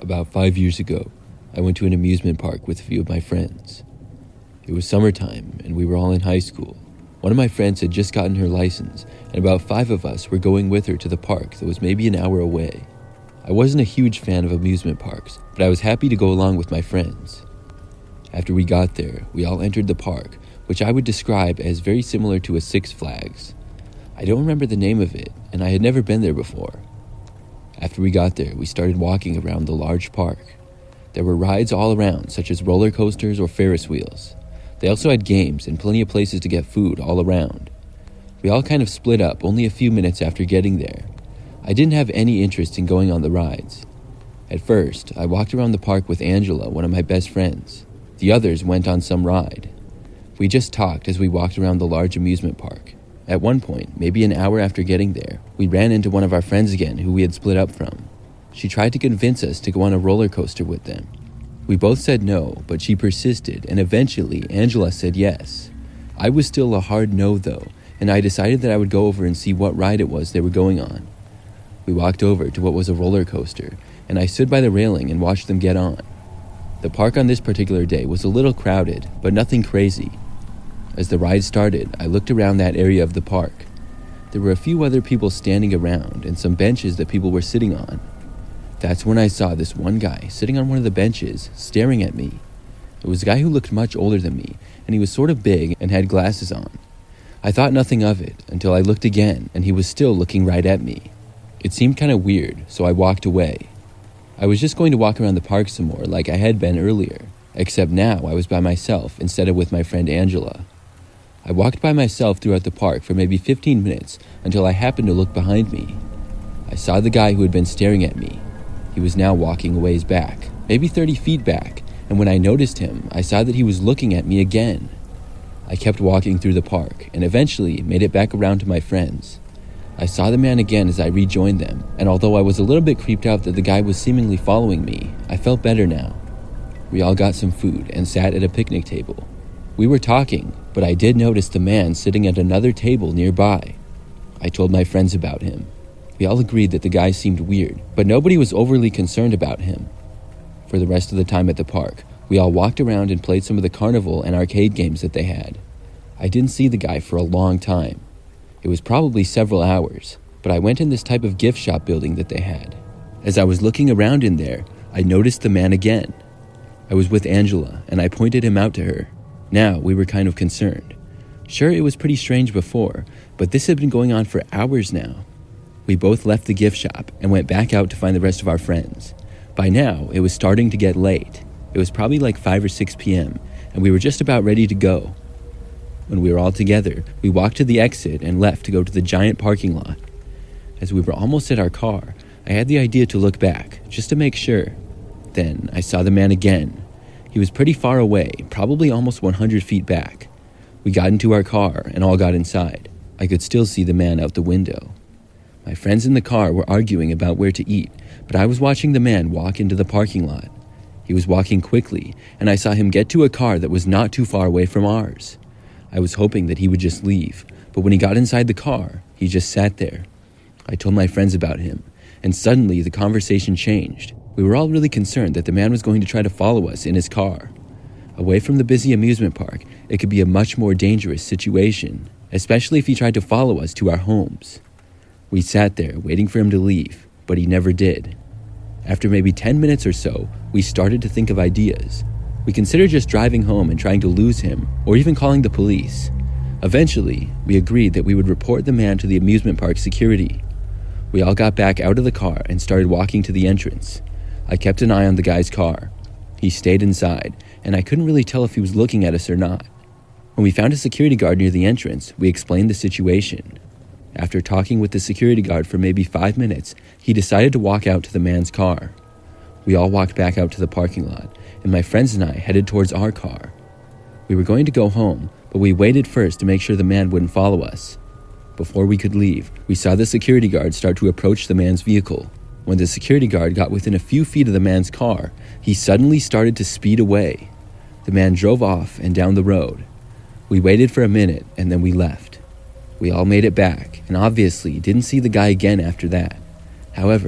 About 5 years ago, I went to an amusement park with a few of my friends. It was summertime, and we were all in high school. One of my friends had just gotten her license, and about 5 of us were going with her to the park that was maybe an hour away. I wasn't a huge fan of amusement parks, but I was happy to go along with my friends. After we got there, we all entered the park, which I would describe as very similar to a Six Flags. I don't remember the name of it, and I had never been there before. After we got there, we started walking around the large park. There were rides all around, such as roller coasters or Ferris wheels. They also had games and plenty of places to get food all around. We all kind of split up only a few minutes after getting there. I didn't have any interest in going on the rides. At first, I walked around the park with Angela, one of my best friends. The others went on some ride. We just talked as we walked around the large amusement park. At one point, maybe an hour after getting there, we ran into one of our friends again who we had split up from. She tried to convince us to go on a roller coaster with them. We both said no, but she persisted, and eventually Angela said yes. I was still a hard no though, and I decided that I would go over and see what ride it was they were going on. We walked over to what was a roller coaster, and I stood by the railing and watched them get on. The park on this particular day was a little crowded, but nothing crazy. As the ride started, I looked around that area of the park. There were a few other people standing around and some benches that people were sitting on. That's when I saw this one guy sitting on one of the benches, staring at me. It was a guy who looked much older than me, and he was sort of big and had glasses on. I thought nothing of it until I looked again, and he was still looking right at me. It seemed kind of weird, so I walked away. I was just going to walk around the park some more like I had been earlier, except now I was by myself instead of with my friend Angela. I walked by myself throughout the park for maybe 15 minutes until I happened to look behind me. I saw the guy who had been staring at me. He was now walking a ways back, maybe 30 feet back, and when I noticed him, I saw that he was looking at me again. I kept walking through the park and eventually made it back around to my friends. I saw the man again as I rejoined them, and although I was a little bit creeped out that the guy was seemingly following me, I felt better now. We all got some food and sat at a picnic table. We were talking, but I did notice the man sitting at another table nearby. I told my friends about him. We all agreed that the guy seemed weird, but nobody was overly concerned about him. For the rest of the time at the park, we all walked around and played some of the carnival and arcade games that they had. I didn't see the guy for a long time. It was probably several hours, but I went in this type of gift shop building that they had. As I was looking around in there, I noticed the man again. I was with Angela, and I pointed him out to her. Now we were kind of concerned. Sure, it was pretty strange before, but this had been going on for hours now. We both left the gift shop and went back out to find the rest of our friends. By now, it was starting to get late. It was probably like 5 or 6 p.m., and we were just about ready to go. When we were all together, we walked to the exit and left to go to the giant parking lot. As we were almost at our car, I had the idea to look back, just to make sure. Then I saw the man again. He was pretty far away, probably almost 100 feet back. We got into our car and all got inside. I could still see the man out the window. My friends in the car were arguing about where to eat, but I was watching the man walk into the parking lot. He was walking quickly, and I saw him get to a car that was not too far away from ours. I was hoping that he would just leave, but when he got inside the car, he just sat there. I told my friends about him, and suddenly the conversation changed. We were all really concerned that the man was going to try to follow us in his car. Away from the busy amusement park, it could be a much more dangerous situation, especially if he tried to follow us to our homes. We sat there waiting for him to leave, but he never did. After maybe 10 minutes or so, we started to think of ideas. We considered just driving home and trying to lose him, or even calling the police. Eventually, we agreed that we would report the man to the amusement park security. We all got back out of the car and started walking to the entrance. I kept an eye on the guy's car. He stayed inside, and I couldn't really tell if he was looking at us or not. When we found a security guard near the entrance, we explained the situation. After talking with the security guard for maybe 5 minutes, he decided to walk out to the man's car. We all walked back out to the parking lot, and my friends and I headed towards our car. We were going to go home, but we waited first to make sure the man wouldn't follow us. Before we could leave, we saw the security guard start to approach the man's vehicle. When the security guard got within a few feet of the man's car, he suddenly started to speed away. The man drove off and down the road. We waited for a minute and then we left. We all made it back and obviously didn't see the guy again after that. However,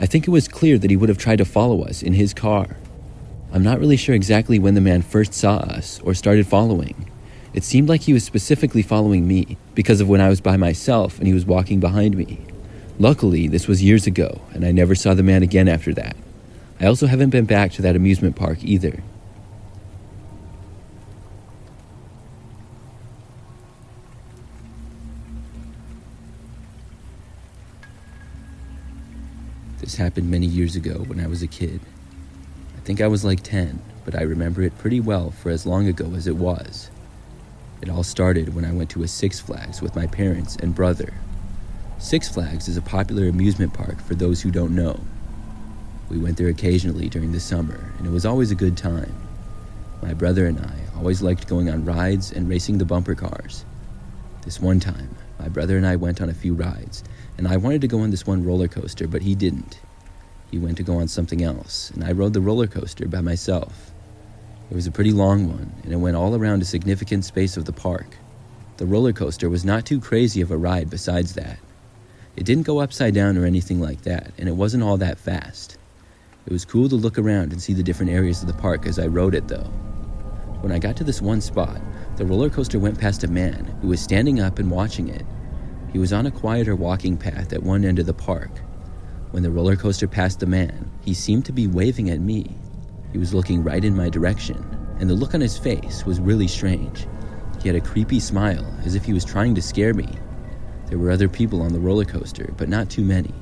I think it was clear that he would have tried to follow us in his car. I'm not really sure exactly when the man first saw us or started following. It seemed like he was specifically following me because of when I was by myself and he was walking behind me. Luckily, this was years ago, and I never saw the man again after that. I also haven't been back to that amusement park either. This happened many years ago when I was a kid. I think I was like 10, but I remember it pretty well for as long ago as it was. It all started when I went to a Six Flags with my parents and brother. Six Flags is a popular amusement park for those who don't know. We went there occasionally during the summer, and it was always a good time. My brother and I always liked going on rides and racing the bumper cars. This one time, my brother and I went on a few rides, and I wanted to go on this one roller coaster, but he didn't. He went to go on something else, and I rode the roller coaster by myself. It was a pretty long one, and it went all around a significant space of the park. The roller coaster was not too crazy of a ride besides that. It didn't go upside down or anything like that, and it wasn't all that fast. It was cool to look around and see the different areas of the park as I rode it, though. When I got to this one spot, the roller coaster went past a man who was standing up and watching it. He was on a quieter walking path at one end of the park. When the roller coaster passed the man, he seemed to be waving at me. He was looking right in my direction, and the look on his face was really strange. He had a creepy smile, as if he was trying to scare me. There were other people on the roller coaster, but not too many.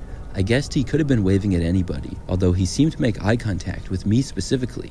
I guessed he could have been waving at anybody, although he seemed to make eye contact with me specifically.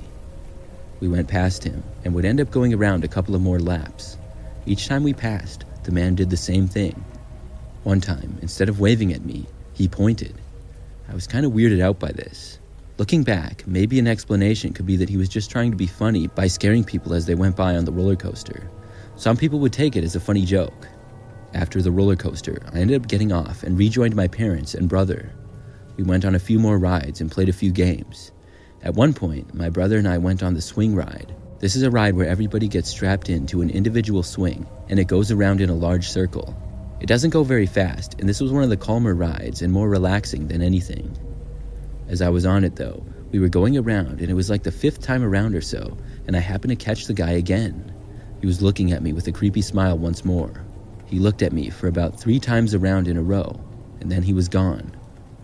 We went past him, and would end up going around a couple of more laps. Each time we passed, the man did the same thing. One time, instead of waving at me, he pointed. I was kind of weirded out by this. Looking back, maybe an explanation could be that he was just trying to be funny by scaring people as they went by on the roller coaster. Some people would take it as a funny joke. After the roller coaster, I ended up getting off and rejoined my parents and brother. We went on a few more rides and played a few games. At one point, my brother and I went on the swing ride. This is a ride where everybody gets strapped into an individual swing, and it goes around in a large circle. It doesn't go very fast, and this was one of the calmer rides and more relaxing than anything. As I was on it though, we were going around and it was like the 5th time around or so, and I happened to catch the guy again. He was looking at me with a creepy smile once more. He looked at me for about 3 times around in a row, and then he was gone.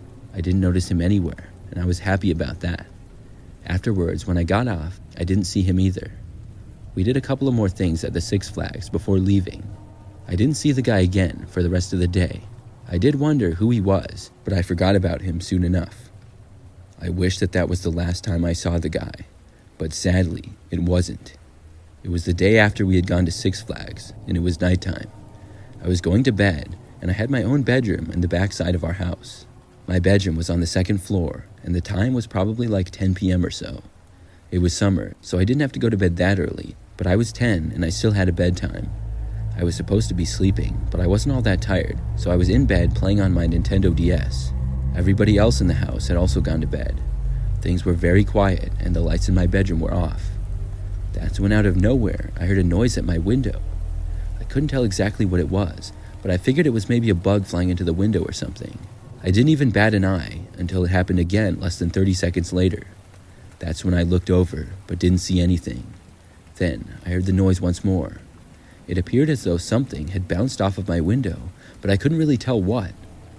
I didn't notice him anywhere, and I was happy about that. Afterwards, when I got off, I didn't see him either. We did a couple of more things at the Six Flags before leaving. I didn't see the guy again for the rest of the day. I did wonder who he was, but I forgot about him soon enough. I wish that was the last time I saw the guy, but sadly, it wasn't. It was the day after we had gone to Six Flags, and it was nighttime. I was going to bed, and I had my own bedroom in the back side of our house. My bedroom was on the 2nd floor, and the time was probably like 10 p.m. or so. It was summer, so I didn't have to go to bed that early, but I was 10 and I still had a bedtime. I was supposed to be sleeping, but I wasn't all that tired, so I was in bed playing on my Nintendo DS. Everybody else in the house had also gone to bed. Things were very quiet, and the lights in my bedroom were off. That's when out of nowhere, I heard a noise at my window. I couldn't tell exactly what it was, but I figured it was maybe a bug flying into the window or something. I didn't even bat an eye until it happened again less than 30 seconds later. That's when I looked over, but didn't see anything. Then I heard the noise once more. It appeared as though something had bounced off of my window, but I couldn't really tell what.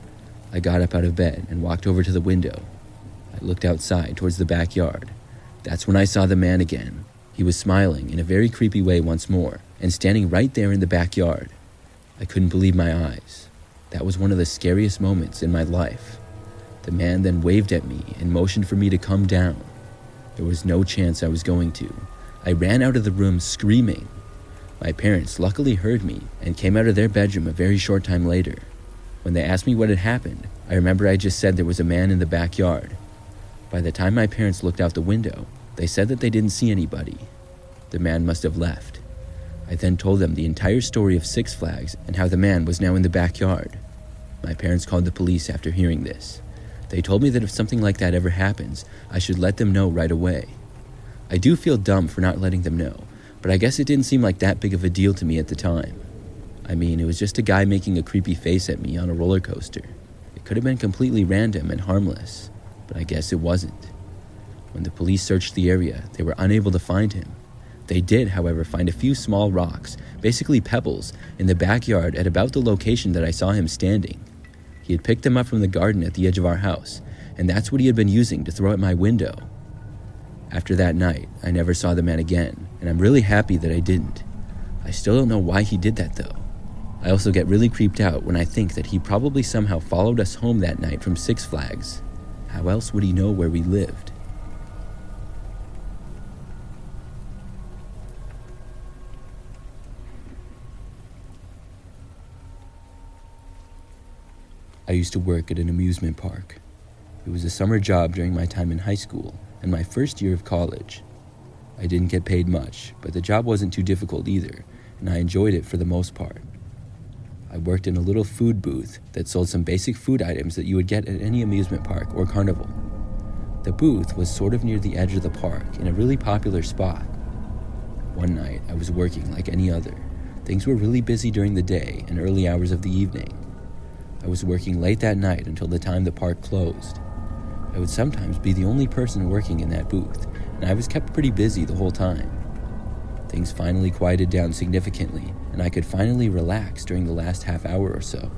I got up out of bed and walked over to the window. I looked outside towards the backyard. That's when I saw the man again. He was smiling in a very creepy way once more, and standing right there in the backyard. I couldn't believe my eyes. That was one of the scariest moments in my life. The man then waved at me and motioned for me to come down. There was no chance I was going to. I ran out of the room screaming. My parents luckily heard me and came out of their bedroom a very short time later. When they asked me what had happened, I remember I just said there was a man in the backyard. By the time my parents looked out the window, they said that they didn't see anybody. The man must have left. I then told them the entire story of Six Flags and how the man was now in the backyard. My parents called the police after hearing this. They told me that if something like that ever happens, I should let them know right away. I do feel dumb for not letting them know, but I guess it didn't seem like that big of a deal to me at the time. I mean, it was just a guy making a creepy face at me on a roller coaster. It could have been completely random and harmless, but I guess it wasn't. When the police searched the area, they were unable to find him. They did, however, find a few small rocks, basically pebbles, in the backyard at about the location that I saw him standing. He had picked them up from the garden at the edge of our house, and that's what he had been using to throw at my window. After that night, I never saw the man again, and I'm really happy that I didn't. I still don't know why he did that, though. I also get really creeped out when I think that he probably somehow followed us home that night from Six Flags. How else would he know where we lived? I used to work at an amusement park. It was a summer job during my time in high school and my first year of college. I didn't get paid much, but the job wasn't too difficult either, and I enjoyed it for the most part. I worked in a little food booth that sold some basic food items that you would get at any amusement park or carnival. The booth was sort of near the edge of the park in a really popular spot. One night, I was working like any other. Things were really busy during the day and early hours of the evening. I was working late that night until the time the park closed. I would sometimes be the only person working in that booth, and I was kept pretty busy the whole time. Things finally quieted down significantly, and I could finally relax during the last half hour or so.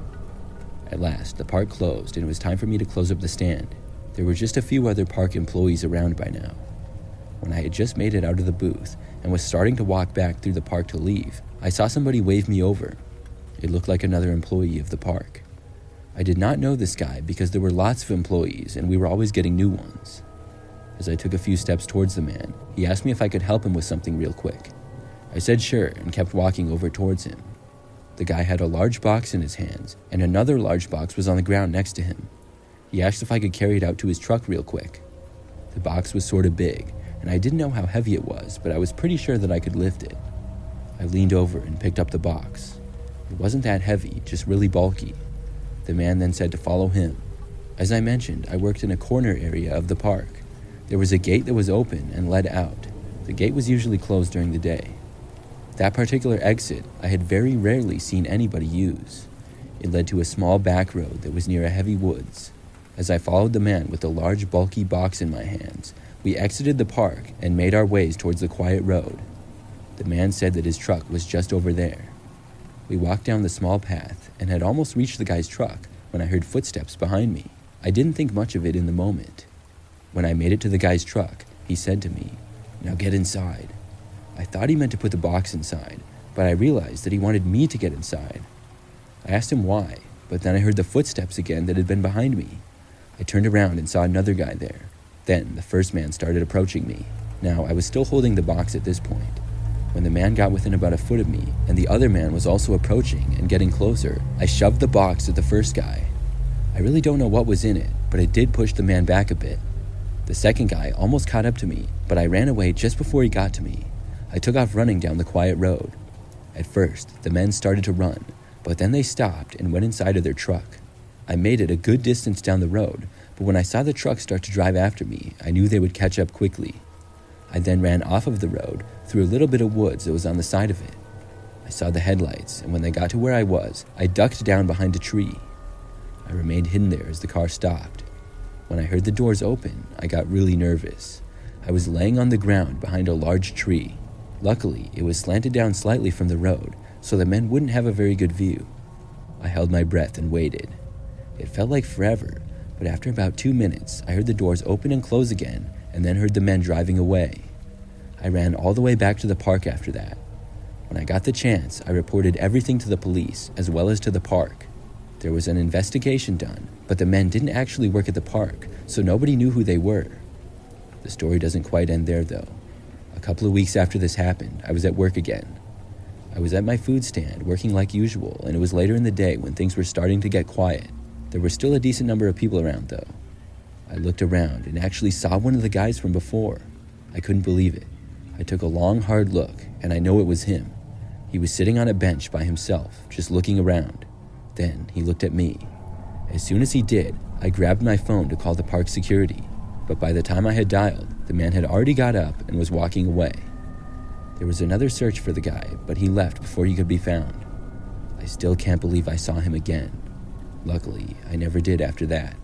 At last, the park closed, and it was time for me to close up the stand. There were just a few other park employees around by now. When I had just made it out of the booth and was starting to walk back through the park to leave, I saw somebody wave me over. It looked like another employee of the park. I did not know this guy because there were lots of employees and we were always getting new ones. As I took a few steps towards the man, he asked me if I could help him with something real quick. I said sure and kept walking over towards him. The guy had a large box in his hands and another large box was on the ground next to him. He asked if I could carry it out to his truck real quick. The box was sort of big and I didn't know how heavy it was, but I was pretty sure that I could lift it. I leaned over and picked up the box. It wasn't that heavy, just really bulky. The man then said to follow him. As I mentioned, I worked in a corner area of the park. There was a gate that was open and led out. The gate was usually closed during the day. That particular exit, I had very rarely seen anybody use. It led to a small back road that was near a heavy woods. As I followed the man with the large bulky box in my hands, we exited the park and made our ways towards the quiet road. The man said that his truck was just over there. We walked down the small path and had almost reached the guy's truck when I heard footsteps behind me. I didn't think much of it in the moment. When I made it to the guy's truck, he said to me, "Now get inside." I thought he meant to put the box inside, but I realized that he wanted me to get inside. I asked him why, but then I heard the footsteps again that had been behind me. I turned around and saw another guy there. Then the first man started approaching me. Now, I was still holding the box at this point. When the man got within about a foot of me, and the other man was also approaching and getting closer, I shoved the box at the first guy. I really don't know what was in it, but it did push the man back a bit. The second guy almost caught up to me, but I ran away just before he got to me. I took off running down the quiet road. At first, the men started to run, but then they stopped and went inside of their truck. I made it a good distance down the road, but when I saw the truck start to drive after me, I knew they would catch up quickly. I then ran off of the road through a little bit of woods that was on the side of it. I saw the headlights, and when they got to where I was, I ducked down behind a tree. I remained hidden there as the car stopped. When I heard the doors open, I got really nervous. I was laying on the ground behind a large tree. Luckily, it was slanted down slightly from the road, so the men wouldn't have a very good view. I held my breath and waited. It felt like forever, but after about 2 minutes, I heard the doors open and close again, and then heard the men driving away. I ran all the way back to the park after that. When I got the chance, I reported everything to the police, as well as to the park. There was an investigation done, but the men didn't actually work at the park, so nobody knew who they were. The story doesn't quite end there, though. A couple of weeks after this happened, I was at work again. I was at my food stand, working like usual, and it was later in the day when things were starting to get quiet. There were still a decent number of people around, though. I looked around and actually saw one of the guys from before. I couldn't believe it. I took a long, hard look, and I know it was him. He was sitting on a bench by himself, just looking around. Then he looked at me. As soon as he did, I grabbed my phone to call the park security. But by the time I had dialed, the man had already got up and was walking away. There was another search for the guy, but he left before he could be found. I still can't believe I saw him again. Luckily, I never did after that.